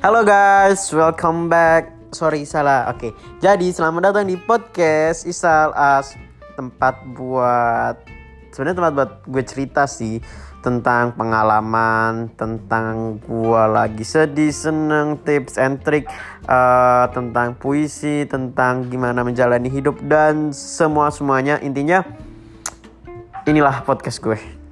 Halo guys, welcome back. Sorry, salah. Oke. Jadi selamat datang di podcast Isal As. Tempat buat gue cerita sih tentang pengalaman, tentang gue lagi sedih, seneng, tips and trick, tentang puisi, tentang gimana menjalani hidup dan semuanya. Intinya inilah podcast gue.